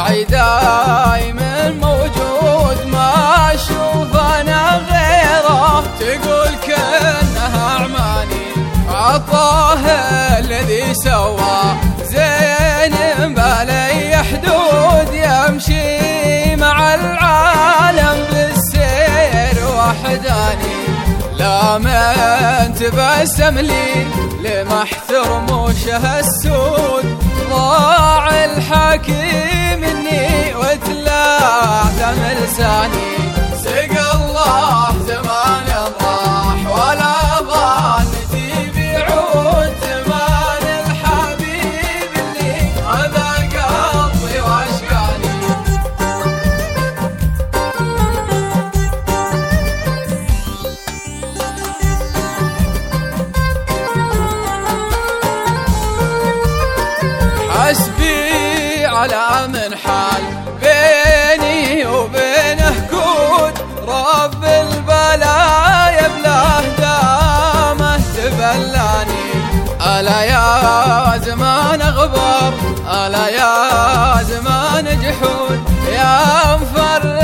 داعي دايم موجود ما اشوف انا غيره، تقول كأنها اعماني عطاه الذي سوى زين بلي حدود، يمشي مع العالم بالسير وحداني، لا من تبسم لي لمحت رموشه السود، ضاع الحكيم مني وتلاعثم لساني، سقى الله زمان راح ولا ظنتي بيعود، زمان الحبيب اللي هذا قلبي واشقاني. حسبي على من حال بيني وبينه كود، رب البلايا بله دامه تبلاني، ألا يا زمان غبار، ألا يا زمان جحود، يا مفرق